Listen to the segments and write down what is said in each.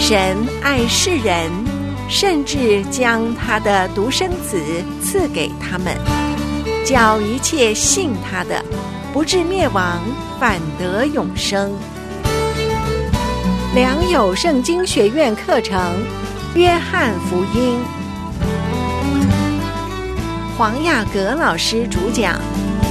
神爱世人，甚至将他的独生子赐给他们，叫一切信他的不至灭亡，反得永生。良友圣经学院课程约翰福音，黄雅阁老师主讲。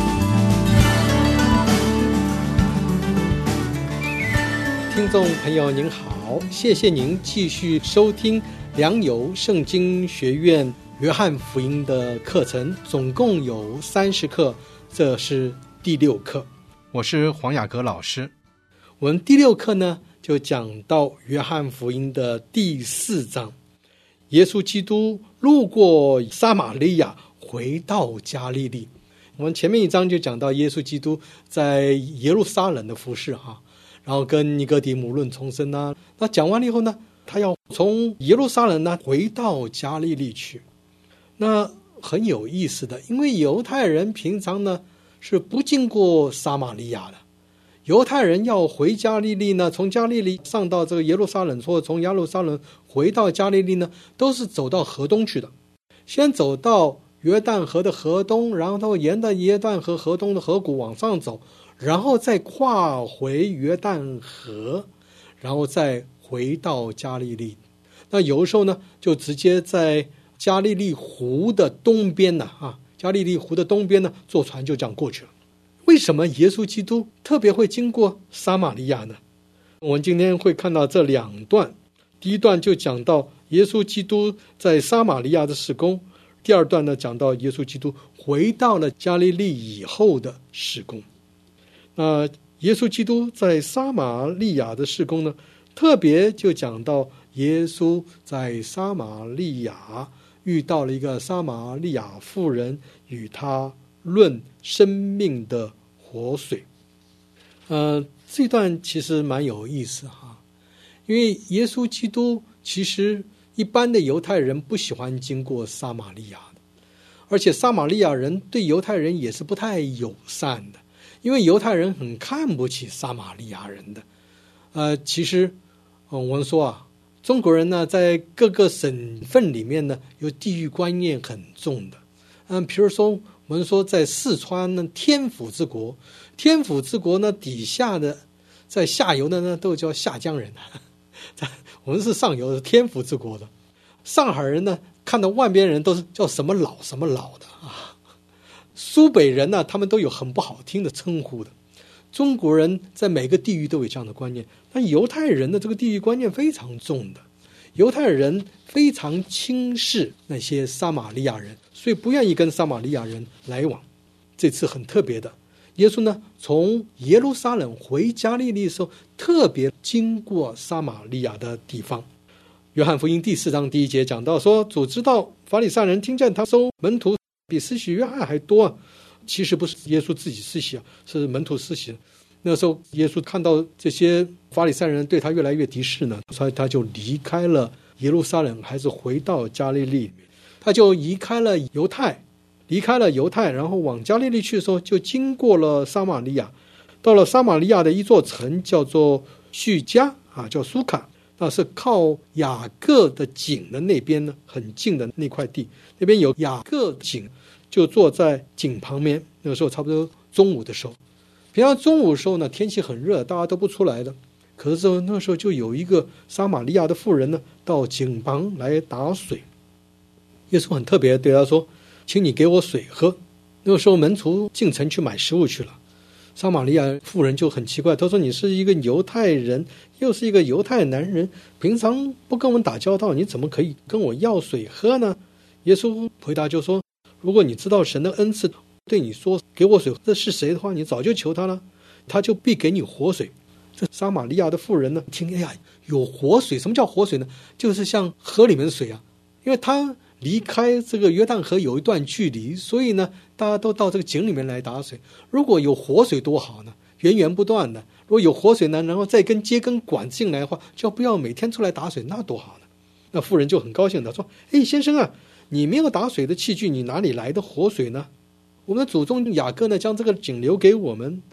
听众朋友您好，谢谢您继续收听良友圣经学院约翰福音的课程，总共有30课，这是第6课。 我是黄雅阁老师。 我们第6课呢，就讲到约翰福音的第4章，耶稣基督路过撒玛利亚，回到加利利。我们前面一章就讲到耶稣基督在耶路撒冷的服事然后跟尼哥底母论重生那讲完了以后呢，他要从耶路撒冷呢回到加利利去。那很有意思的，因为犹太人平常呢是不经过撒玛利亚的，犹太人要回加利利呢，从加利利上到这个耶路撒冷，或者从耶路撒冷回到加利利呢，都是走到河东去的。先走到约旦河的河东，然后沿着约旦河河东的河谷往上走，然后再跨回约旦河，然后再回到加利利。那有的时候呢，就直接在加利利湖的东边加利利湖的东边呢，坐船就这样过去了。为什么耶稣基督特别会经过撒玛利亚呢？我们今天会看到这2段，第一段就讲到耶稣基督在撒玛利亚的事工，第2段呢讲到耶稣基督回到了加利利以后的事工。那耶稣基督在撒玛利亚的事工呢，特别就讲到耶稣在撒玛利亚遇到了一个撒玛利亚妇人，与他论生命的活水。这段其实蛮有意思因为耶稣基督其实一般的犹太人不喜欢经过撒玛利亚的，而且撒玛利亚人对犹太人也是不太友善的，因为犹太人很看不起撒玛利亚人的。其实我们说中国人呢在各个省份里面呢有地域观念很重的。比如说我们说在四川呢，天府之国，天府之国呢底下的在下游的呢都叫下江人，我们是上游的天府之国的。上海人呢看到外边人都是叫什么老什么老的苏北人呢他们都有很不好听的称呼的。中国人在每个地域都有这样的观念，但犹太人的这个地域观念非常重的，犹太人非常轻视那些撒玛利亚人，所以不愿意跟撒玛利亚人来往。这次很特别的，耶稣呢从耶路撒冷回加利利的时候，特别经过撒玛利亚的地方。约翰福音第4章第1节讲到说，主知道法利赛人听见他收门徒比施洗约翰还多其实不是耶稣自己施洗是门徒施洗。那时候耶稣看到这些法利赛人对他越来越敌视呢，所以他就离开了耶路撒冷，还是回到加利利里面。他就离开了犹太，然后往加利利去的时候，就经过了撒玛利亚，到了撒玛利亚的一座城叫做叙加叫苏卡，那是靠雅各的井的那边呢，很近的那块地，那边有雅各井，就坐在井旁边。那个时候差不多中午的时候，平常中午的时候呢，天气很热，大家都不出来的。可是那时候就有一个撒玛利亚的妇人呢，到井旁来打水。耶稣很特别对他说，请你给我水喝。那个时候门徒进城去买食物去了，撒玛利亚妇人就很奇怪，他说，你是一个犹太人，又是一个犹太男人，平常不跟我们打交道，你怎么可以跟我要水喝呢？耶稣回答就说，如果你知道神的恩赐对你说给我水，这是谁的话，你早就求他了，他就必给你活水。这撒玛利亚的妇人呢，听，哎呀，有活水，什么叫活水呢？就是像河里面的水因为他离开这个约旦河有一段距离，所以呢大家都到这个井里面来打水。如果有活水多好呢，源源不断的。如果有活水呢，然后再接根管进来的话，就不要每天出来打水，那多好呢。那妇人就很高兴的说，哎，先生你没有打水的器具，你哪里来的活水呢？我们的祖宗雅各呢将这个井留给我们，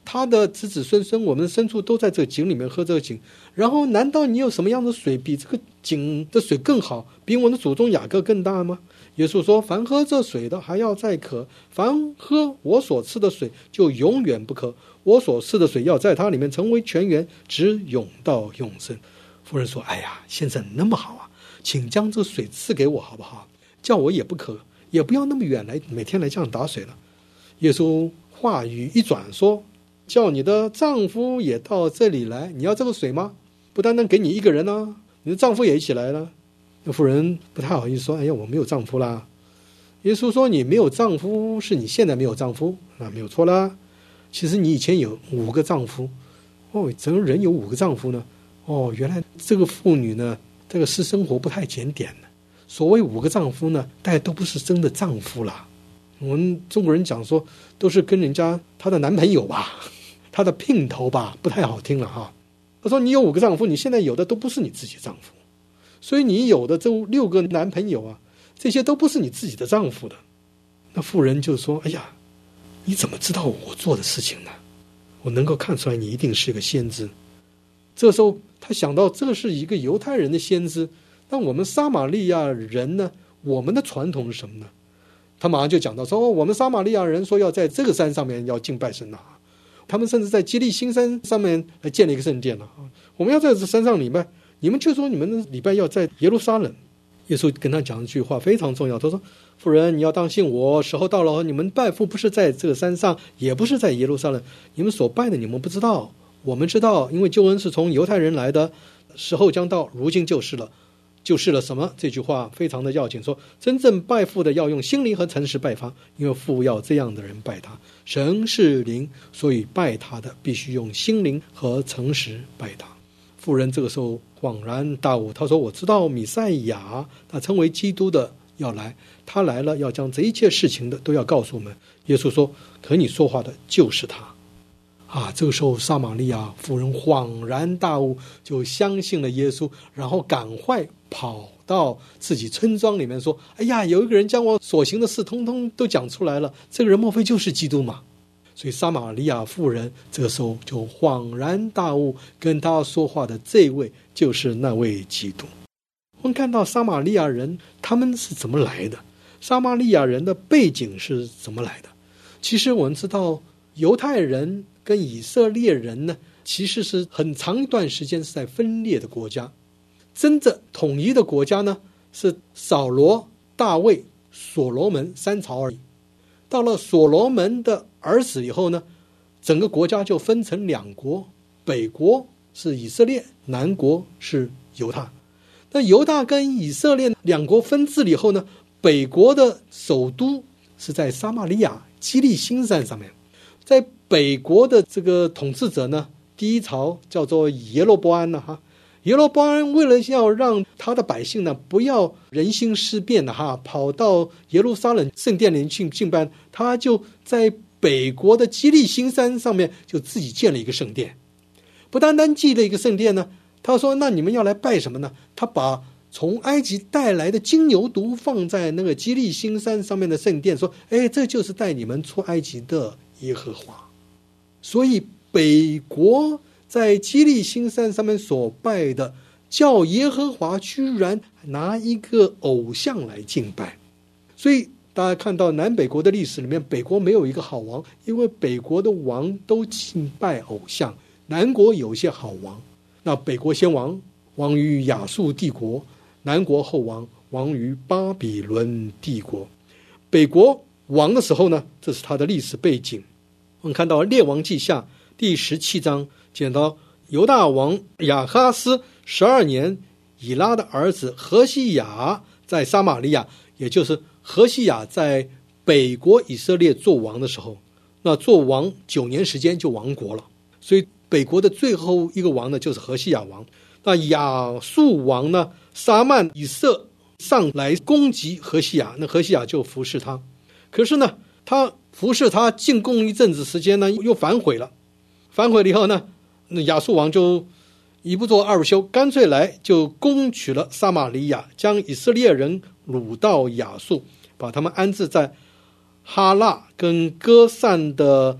他的子子孙孙，我们的牲畜都在这个井里面喝这个井，然后难道你有什么样的水比这个井的水更好，比我的祖宗雅各更大吗？耶稣说，凡喝这水的还要再渴，凡喝我所赐的水就永远不渴，我所赐的水要在它里面成为泉源，直涌到永生。妇人说，哎呀，先生那么好啊，请将这水赐给我好不好，叫我也不渴，也不要那么远来每天来这样打水了。耶稣话语一转说，叫你的丈夫也到这里来，你要这个水吗？不单单给你一个人啊，你的丈夫也一起来了。那妇人不太好意思说，哎呀，我没有丈夫啦。耶稣说，你没有丈夫是你现在没有丈夫，那没有错啦。其实你以前有5个丈夫。哦，怎么人有5个丈夫呢？哦，原来这个妇女呢，这个私生活不太检点呢。所谓5个丈夫呢，大家都不是真的丈夫啦。我们中国人讲说，都是跟人家她的男朋友吧，她的姘头吧，不太好听了哈。他说你有5个丈夫，你现在有的都不是你自己丈夫，所以你有的这6个男朋友啊，这些都不是你自己的丈夫的。那妇人就说，哎呀，你怎么知道我做的事情呢？我能够看出来你一定是个先知。这时候他想到这是一个犹太人的先知，那我们撒玛利亚人呢，我们的传统是什么呢？他马上就讲到说，我们撒玛利亚人说要在这个山上面要敬拜神啊，他们甚至在基利新山上面来建了一个圣殿了啊。我们要在这山上礼拜，你们却说你们的礼拜要在耶路撒冷。耶稣跟他讲一句话非常重要，他说，妇人你要当信我，时候到了，你们拜父不是在这个山上，也不是在耶路撒冷，你们所拜的你们不知道，我们知道，因为救恩是从犹太人来的，时候将到，如今就是了。就是了什么？这句话非常的要紧，说真正拜父的要用心灵和诚实拜他，因为父要这样的人拜他。神是灵，所以拜他的必须用心灵和诚实拜他。妇人这个时候恍然大悟，他说，我知道弥赛亚，他称为基督的要来，他来了要将这一切事情的都要告诉我们。耶稣说，和你说话的就是他啊。这个时候撒玛利亚妇人恍然大悟，就相信了耶稣，然后赶快跑到自己村庄里面说，哎呀，有一个人将我所行的事通通都讲出来了，这个人莫非就是基督吗？所以撒玛利亚妇人这个时候就恍然大悟，跟他说话的这位就是那位基督。我们看到撒玛利亚人他们是怎么来的，撒玛利亚人的背景是怎么来的。其实我们知道犹太人跟以色列人呢，其实是很长一段时间是在分裂的国家。真正统一的国家呢，是扫罗、大卫、所罗门3朝而已。到了所罗门的儿子以后呢，整个国家就分成2国，北国是以色列，南国是犹大。那犹大跟以色列2国分治以后呢，北国的首都是在撒玛利亚基利新山上面。在北国的这个统治者呢，第1朝叫做耶罗波安哈。耶罗波安为了要让他的百姓呢不要人心思变跑到耶路撒冷圣殿里去敬拜，他就在北国的基利新山上面就自己建了一个圣殿。不单单建了一个圣殿呢，他说那你们要来拜什么呢？他把从埃及带来的金牛犊放在那个基利新山上面的圣殿，说这就是带你们出埃及的耶和华。所以北国在基利新山上面所拜的叫耶和华，居然拿一个偶像来敬拜。所以大家看到南北国的历史里面，北国没有一个好王，因为北国的王都敬拜偶像。南国有一些好王，那北国先王，王于亚述帝国；南国后王，王于巴比伦帝国。北国王的时候呢，这是他的历史背景。我们看到列王记下第17章讲到犹大王亚哈斯12年，以拉的儿子何西雅在撒玛利亚，也就是何西雅在北国以色列做王的时候，那做王9年时间就亡国了。所以北国的最后一个王呢，就是何西雅王。那亚述王呢，撒曼以色上来攻击何西雅，那何西雅就服侍他。可是呢，他服侍他进贡一阵子时间呢，又反悔了。反悔了以后呢，那亚述王就一不做二不休，干脆来就攻取了撒玛利亚，将以色列人掳到亚述，把他们安置在哈拉跟歌散的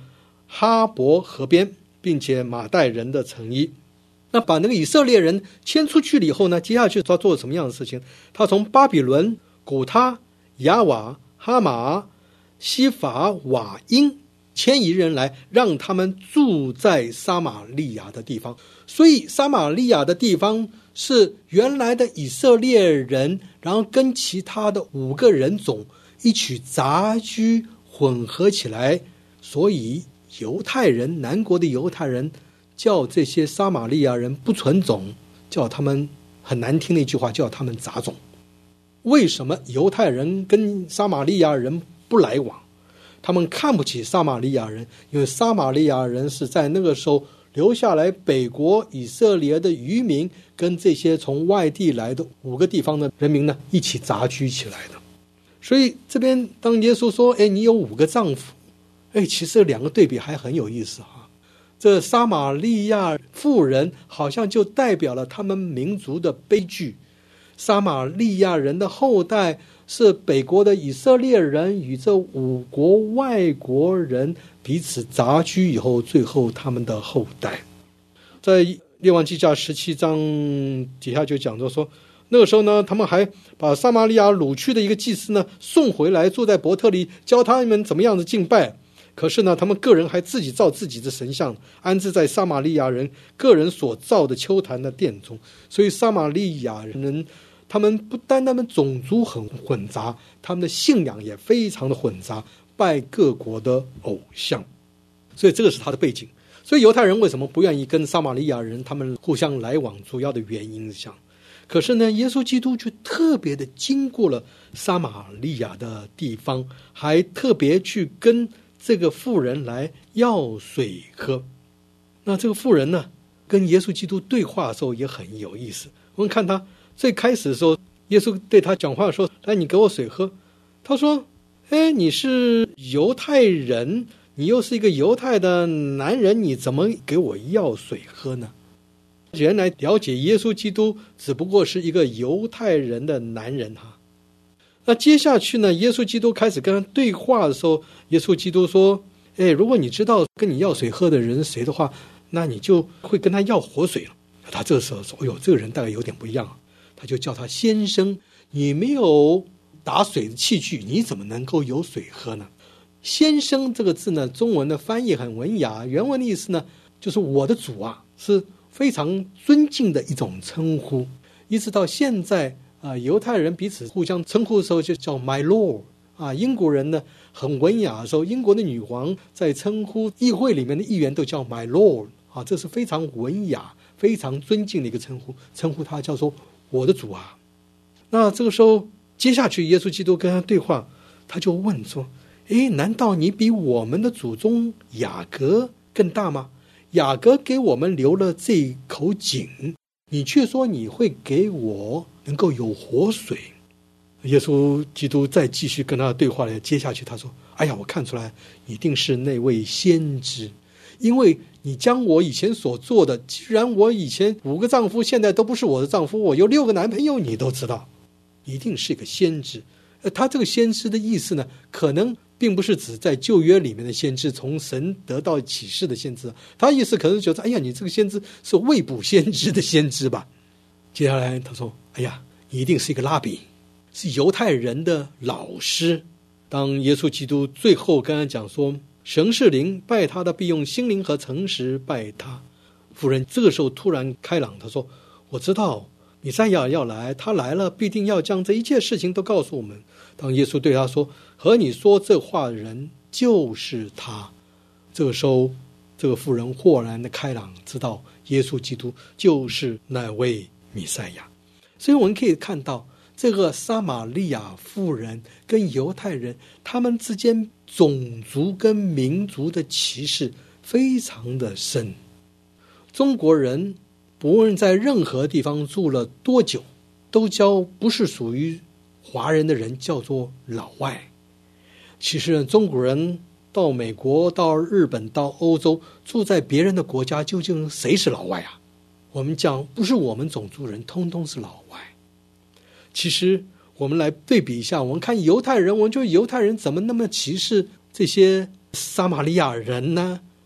哈伯河边，并且马代人的城邑。那把那个以色列人迁出去了以后呢，接下去他做了什么样的事情？他从巴比伦、古他、亚瓦、哈马、西法、瓦因迁移人来，让他们住在撒玛利亚的地方。所以撒玛利亚的地方是原来的以色列人，然后跟其他的5个人种一起杂居混合起来，所以犹太人，南国的犹太人叫这些撒玛利亚人不纯种，叫他们很难听的一句话，叫他们杂种。为什么犹太人跟撒玛利亚人不来往？他们看不起撒玛利亚人，因为撒玛利亚人是在那个时候留下来北国以色列的渔民跟这些从外地来的5个地方的人民呢一起杂居起来的。所以这边当耶稣说你有5个丈夫，其实2个对比还很有意思哈。这撒玛利亚妇人好像就代表了他们民族的悲剧。撒玛利亚人的后代是北国的以色列人与这5国外国人彼此杂居以后，最后他们的后代。在列王记下17章底下就讲着说，那个时候呢，他们还把撒玛利亚掳去的一个祭司呢送回来，住在伯特利，教他们怎么样的敬拜。可是呢，他们个人还自己造自己的神像，安置在撒玛利亚人个人所造的丘坛的殿中。所以撒玛利亚人他们不单他们种族很混杂，他们的信仰也非常的混杂，拜各国的偶像。所以这个是他的背景。所以犹太人为什么不愿意跟撒玛利亚人他们互相来往，主要的原因是这样。可是呢，耶稣基督就特别的经过了撒玛利亚的地方，还特别去跟这个妇人来要水喝。那这个妇人呢，跟耶稣基督对话的时候也很有意思。我们看他最开始的时候，耶稣对他讲话说，来，你给我水喝。他说，你是犹太人，你又是一个犹太的男人，你怎么给我要水喝呢？原来了解耶稣基督只不过是一个犹太人的男人哈。那接下去呢，耶稣基督开始跟他对话的时候，耶稣基督说，如果你知道跟你要水喝的人是谁的话，那你就会跟他要活水了。他这个时候说，这个人大概有点不一样，他就叫他先生，你没有打水的器具，你怎么能够有水喝呢？先生这个字呢，中文的翻译很文雅，原文的意思呢，就是我的主啊，是非常尊敬的一种称呼。一直到现在犹太人彼此互相称呼的时候就叫 my lord 英国人呢很文雅的时候，英国的女王在称呼议会里面的议员都叫 my lord 这是非常文雅非常尊敬的一个称呼，称呼他叫做我的主啊。那这个时候接下去耶稣基督跟他对话，他就问说，难道你比我们的祖宗雅各更大吗？雅各给我们留了这口井，你却说你会给我能够有活水。耶稣基督再继续跟他对话了，接下去他说，我看出来一定是那位先知，因为你将我以前所做的，既然我以前5个丈夫现在都不是我的丈夫，我有6个男朋友，你都知道，一定是一个先知。他这个先知的意思呢，可能并不是指在旧约里面的先知，从神得到启示的先知，他意思可能觉得，你这个先知是未卜先知的先知吧。接下来他说，你一定是一个拉比，是犹太人的老师。当耶稣基督最后跟他讲说，神是灵，拜他的必用心灵和诚实拜他。妇人这个时候突然开朗，他说，我知道弥赛亚要来，他来了必定要将这一切事情都告诉我们。当耶稣对他说，和你说这话的人就是他。这个时候这个妇人豁然的开朗，知道耶稣基督就是那位弥赛亚。所以我们可以看到这个撒玛利亚妇人跟犹太人他们之间种族跟民族的歧视非常的深。中国人不论在任何地方住了多久，都叫不是属于华人的人叫做老外。其实中国人到美国到日本到欧洲，住在别人的国家，究竟谁是老外啊？我们讲不是我们种族人，通通是老外。其实我们来对比一下，我们看犹太人，我们就犹太人怎么那么歧视这些撒玛利亚人呢？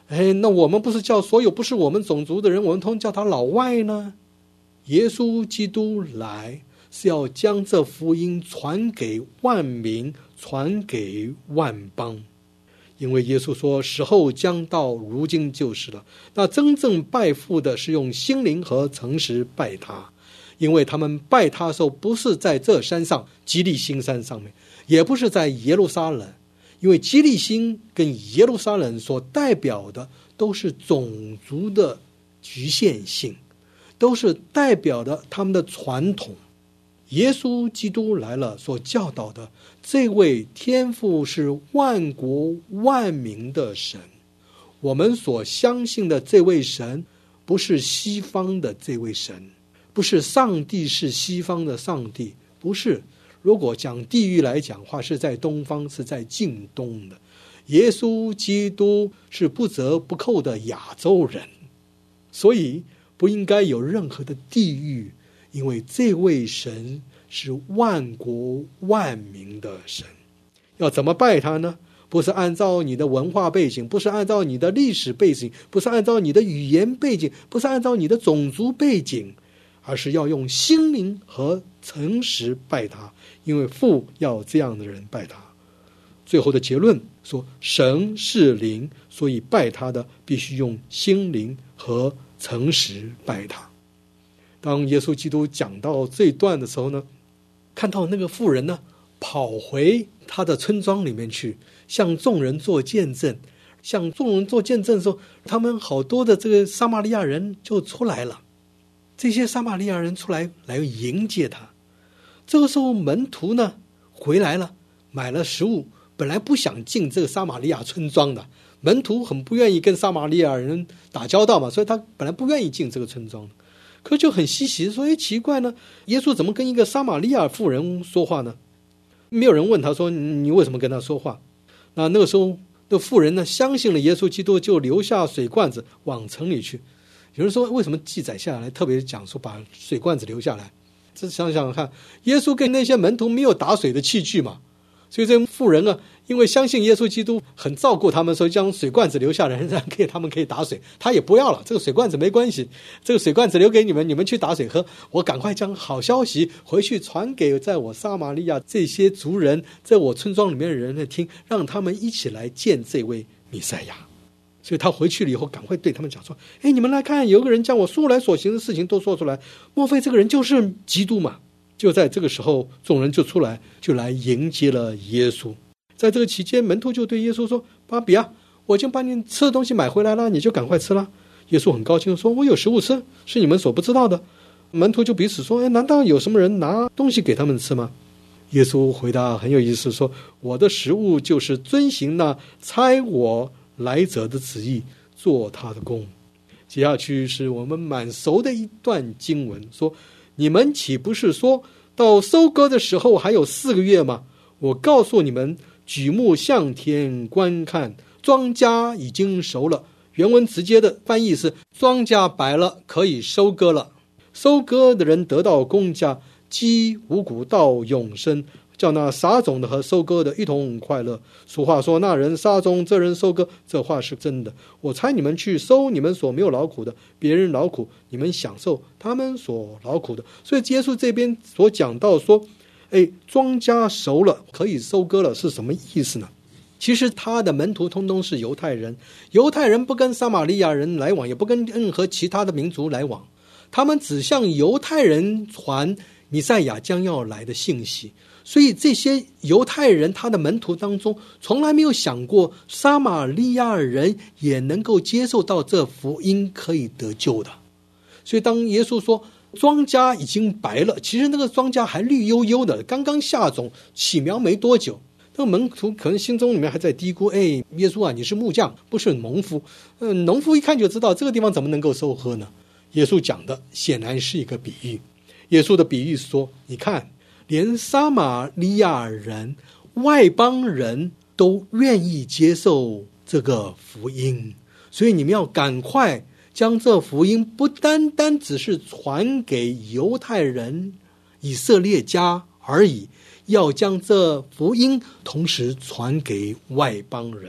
那我们不是叫所有不是我们种族的人，我们通叫他老外呢？耶稣基督来是要将这福音传给万民，传给万邦。因为耶稣说时候将到，如今就是了。那真正拜父的是用心灵和诚实拜他，因为他们拜他的时候不是在这山上基利心山上面，也不是在耶路撒冷，因为基利心跟耶路撒冷所代表的都是种族的局限性，都是代表的他们的传统。耶稣基督来了所教导的这位天父是万国万民的神，我们所相信的这位神不是西方的这位神，不是上帝是西方的上帝，不是。如果讲地域来讲话，是在东方，是在近东的。耶稣基督是不折不扣的亚洲人，所以不应该有任何的地域，因为这位神是万国万民的神。要怎么拜他呢？不是按照你的文化背景，不是按照你的历史背景，不是按照你的语言背景，不是按照你的种族背景，而是要用心灵和诚实拜他，因为父要这样的人拜他。最后的结论说，神是灵，所以拜他的必须用心灵和诚实拜他。当耶稣基督讲到这段的时候呢，看到那个妇人呢跑回他的村庄里面去，向众人做见证。向众人做见证的时候，他们好多的这个撒玛利亚人就出来了。这些撒玛利亚人出来迎接他。这个时候门徒呢回来了，买了食物，本来不想进这个撒玛利亚村庄的，门徒很不愿意跟撒玛利亚人打交道嘛，所以他本来不愿意进这个村庄的。可就很稀奇，说奇怪呢，耶稣怎么跟一个撒玛利亚妇人说话呢？没有人问他说你为什么跟他说话。那个时候的妇人呢相信了耶稣基督，就留下水罐子往城里去。有人说为什么记载下来特别讲说把水罐子留下来？这想想看，耶稣跟那些门徒没有打水的器具嘛，所以这妇人呢因为相信耶稣基督很照顾他们，所以将水罐子留下来，让他们可以打水。他也不要了，这个水罐子没关系，这个水罐子留给你们，你们去打水喝。我赶快将好消息回去传给在我撒玛利亚这些族人，在我村庄里面的人来听，让他们一起来见这位弥赛亚。所以他回去了以后赶快对他们讲说，你们来看，有个人将我素来所行的事情都说出来，莫非这个人就是基督嘛？就在这个时候，众人就出来，就来迎接了耶稣。在这个期间，门徒就对耶稣说，巴比啊，我已经把你吃的东西买回来了，你就赶快吃了。耶稣很高兴说，我有食物吃，是你们所不知道的。门徒就彼此说，难道有什么人拿东西给他们吃吗？耶稣回答很有意思，说，我的食物就是遵行那差我来者的旨意，做他的工。接下去是我们蛮熟的一段经文，说，你们岂不是说到收割的时候还有4个月吗？我告诉你们，举目向天观看，庄稼已经熟了。原文直接的翻译是，庄稼白了，可以收割了。收割的人得到工价，积五谷到永生，叫那撒种的和收割的一同快乐。俗话说，那人撒种，这人收割，这话是真的。我差你们去收你们所没有劳苦的，别人劳苦，你们享受他们所劳苦的。所以耶稣这边所讲到说，庄稼熟了，可以收割了，是什么意思呢？其实他的门徒通通是犹太人，犹太人不跟撒玛利亚人来往，也不跟任何其他的民族来往，他们只向犹太人传弥赛亚将要来的信息。所以这些犹太人他的门徒当中，从来没有想过撒玛利亚人也能够接受到这福音，可以得救的。所以当耶稣说庄稼已经白了，其实那个庄稼还绿油油的，刚刚下种起苗没多久。那个门徒可能心中里面还在嘀咕，耶稣啊，你是木匠，不是农夫。农夫一看就知道这个地方怎么能够收获呢？耶稣讲的显然是一个比喻。耶稣的比喻是说，你看，连撒玛利亚人、外邦人都愿意接受这个福音，所以你们要赶快将这福音不单单只是传给犹太人、以色列家而已，要将这福音同时传给外邦人。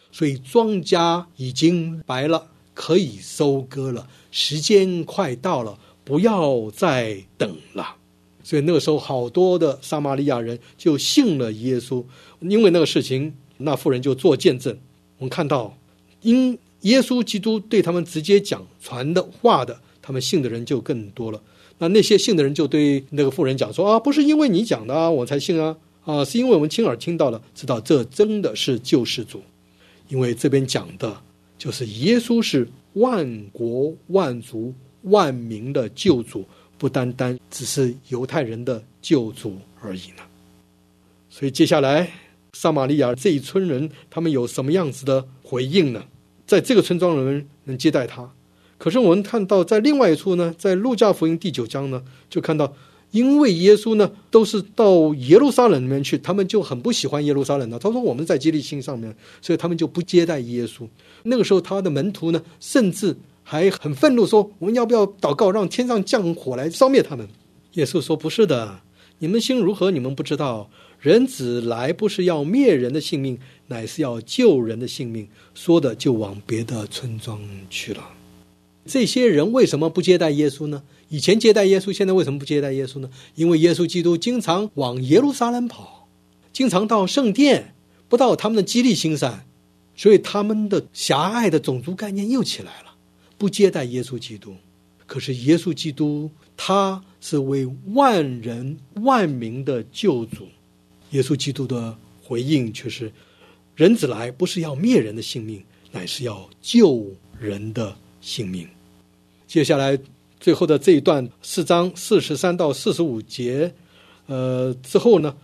所以庄稼已经白了，可以收割了，时间快到了，不要再等了。所以那个时候好多的撒玛利亚人就信了耶稣，因为那个事情，那妇人就做见证。我们看到因耶稣基督对他们直接讲传的话的，他们信的人就更多了。那些信的人就对那个妇人讲说，不是因为你讲的我才信是因为我们亲耳听到了，知道这真的是救世主。因为这边讲的就是耶稣是万国万族万民的救主，不单单只是犹太人的救主而已呢。所以接下来撒玛利亚这一村人他们有什么样子的回应呢？在这个村庄人能接待他，可是我们看到在另外一处呢，在路加福音第9章呢，就看到因为耶稣呢都是到耶路撒冷里面去，他们就很不喜欢耶路撒冷他说我们在基利心上面，所以他们就不接待耶稣。那个时候他的门徒呢甚至还很愤怒说，我们要不要祷告让天上降火来烧灭他们？耶稣说，不是的，你们心如何你们不知道，人子来不是要灭人的性命，乃是要救人的性命。说的就往别的村庄去了。这些人为什么不接待耶稣呢？以前接待耶稣，现在为什么不接待耶稣呢？因为耶稣基督经常往耶路撒冷跑，经常到圣殿，不到他们的基利心山，所以他们的狭隘的种族概念又起来了，不接待耶稣基督。可是耶稣基督他是为万人万民的救主，耶稣基督的回应却是，人子来不是要灭人的性命，乃是要救人的性命。接下来最后的这一段4章43到45节之后呢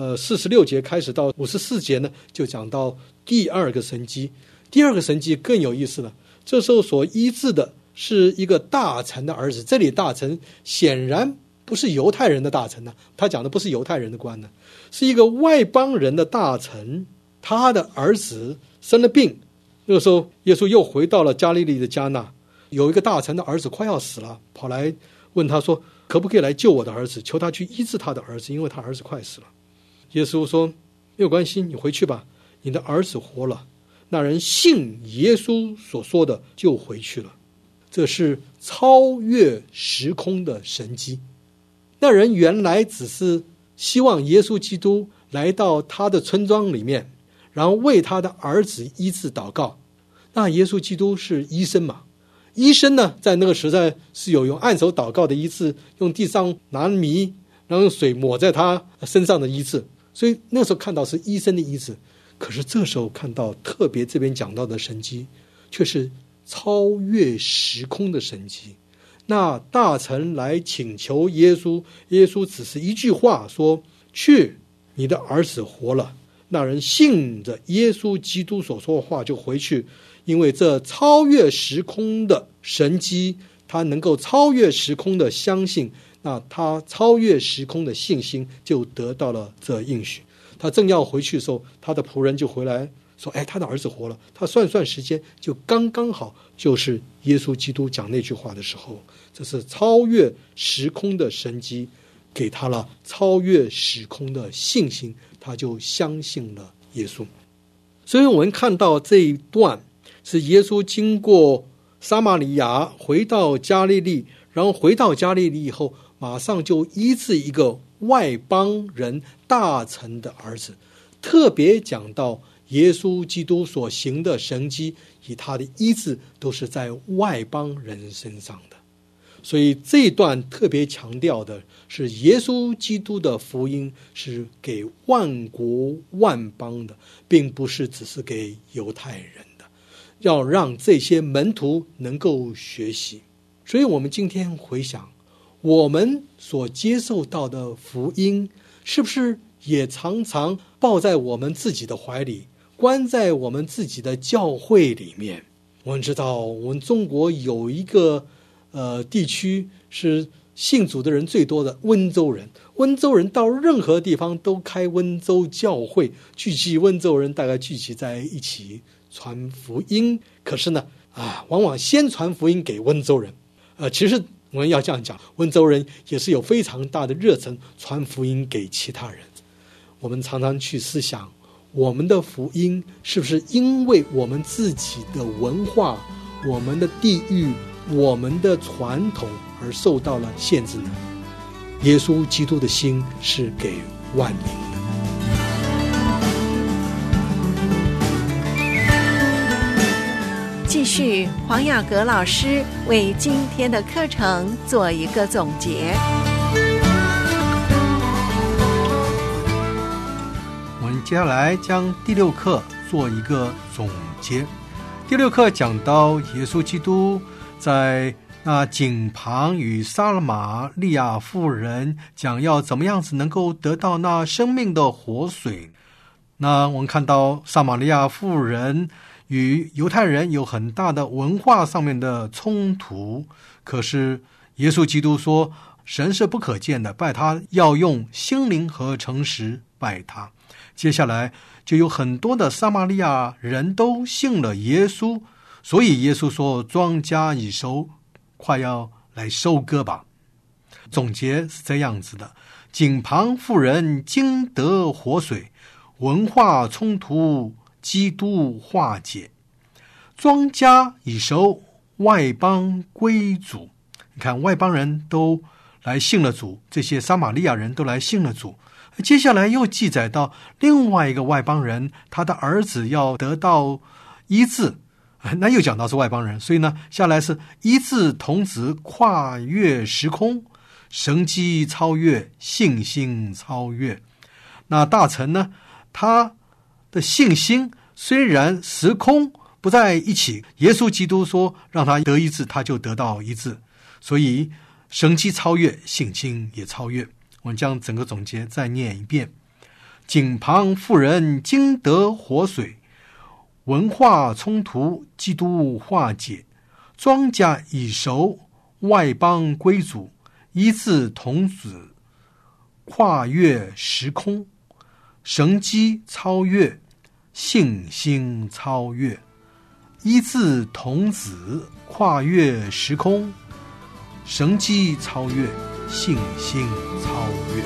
46节开始到54节呢，就讲到第二个神迹。第二个神迹更有意思了，这时候所医治的是一个大臣的儿子。这里大臣显然不是犹太人的大臣呢，他讲的不是犹太人的官呢，是一个外邦人的大臣，他的儿子生了病。那个时候耶稣又回到了加利利的迦纳，有一个大臣的儿子快要死了，跑来问他说，可不可以来救我的儿子，求他去医治他的儿子，因为他儿子快死了。耶稣说，没有关系，你回去吧，你的儿子活了。那人信耶稣所说的就回去了。这是超越时空的神迹。那人原来只是希望耶稣基督来到他的村庄里面，然后为他的儿子医治祷告。那耶稣基督是医生嘛，医生呢在那个时代是有用按手祷告的医治，用地上拿米然后用水抹在他身上的医治，所以那时候看到是医生的医治。可是这时候看到特别这边讲到的神迹却是超越时空的神迹。那大臣来请求耶稣，耶稣只是一句话说，去，你的儿子活了。那人信着耶稣基督所说的话就回去，因为这超越时空的神迹，他能够超越时空的相信，那他超越时空的信心就得到了这应许。他正要回去的时候，他的仆人就回来说，他的儿子活了。他算时间就刚刚好，就是耶稣基督讲那句话的时候。这是超越时空的神迹，给他了超越时空的信心，他就相信了耶稣。所以我们看到这一段是耶稣经过撒玛利亚回到加利利，然后回到加利利以后，马上就医治一个外邦人大臣的儿子。特别讲到耶稣基督所行的神迹以他的医治都是在外邦人身上的。所以这一段特别强调的是耶稣基督的福音是给万国万邦的，并不是只是给犹太人的，要让这些门徒能够学习。所以我们今天回想，我们所接受到的福音是不是也常常抱在我们自己的怀里，关在我们自己的教会里面？我们知道我们中国有一个地区是信主的人最多的温州人。温州人到任何地方都开温州教会，聚集温州人大概聚集在一起传福音。可是呢往往先传福音给温州人。其实我们要这样讲，温州人也是有非常大的热忱传福音给其他人。我们常常去思想， 我们的福音是不是因为我们自己的文化、我们的地域、我们的传统而受到了限制呢？耶稣基督的心是给万民的。 继续，黄雅阁老师为今天的课程做一个总结。 我们接下来将第6课做一个总结。第6课讲到耶稣基督在那井旁与撒玛利亚妇人讲要怎么样子能够得到那生命的活水。那我们看到撒玛利亚妇人与犹太人有很大的文化上面的冲突，可是耶稣基督说神是不可见的，拜他要用心灵和诚实拜他。接下来就有很多的撒玛利亚人都信了耶稣，所以耶稣说庄稼已熟，快要来收割吧。总结是这样子的：井旁妇人经得活水，文化冲突基督化解，庄稼已熟，外邦归主。你看外邦人都来信了主，这些撒玛利亚人都来信了主。接下来又记载到另外一个外邦人，他的儿子要得到医治，那又讲到是外邦人，所以呢，下来是医治童子，跨越时空，神迹超越，信心超越。那大臣呢，他的信心虽然时空不在一起，耶稣基督说让他得医治，他就得到医治，所以神迹超越，信心也超越。我们将整个总结再念一遍：井旁妇人经得活水，文化冲突基督化解，庄稼已熟，外邦归主，医治童子，跨越时空，神迹超越，信心超越。医治童子，跨越时空，神迹超越，信心超越。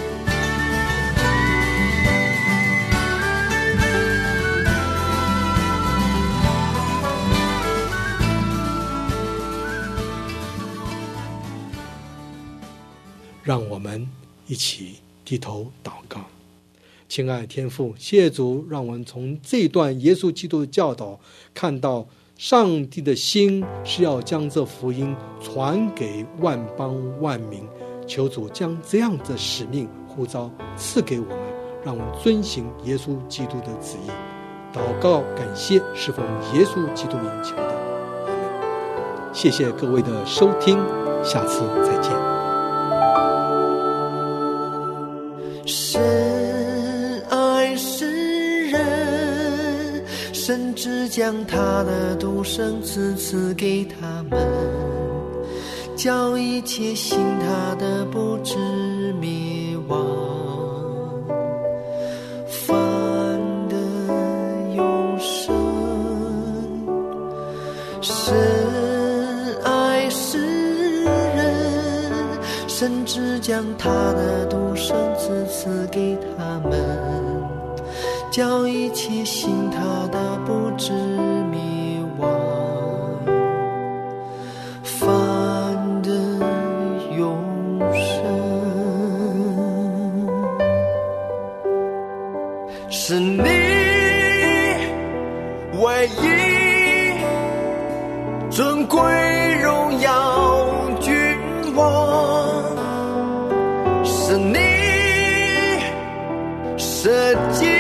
让我们一起低头祷告。亲爱的天父，谢主让我们从这段耶稣基督的教导看到上帝的心是要将这福音传给万邦万民，求主将这样的使命呼召赐给我们，让我们遵行耶稣基督的旨意。祷告感谢是奉耶稣基督名求的，阿们。谢谢各位的收听，下次再见。 神爱世人，甚至将他的独生子赐给他们，叫一切信他的不至灭亡，反得永生。神爱世人，甚至将他的独生子赐给他们，叫一切信他的不至灭亡，反得永生。是你唯一尊贵荣耀君王，是你设计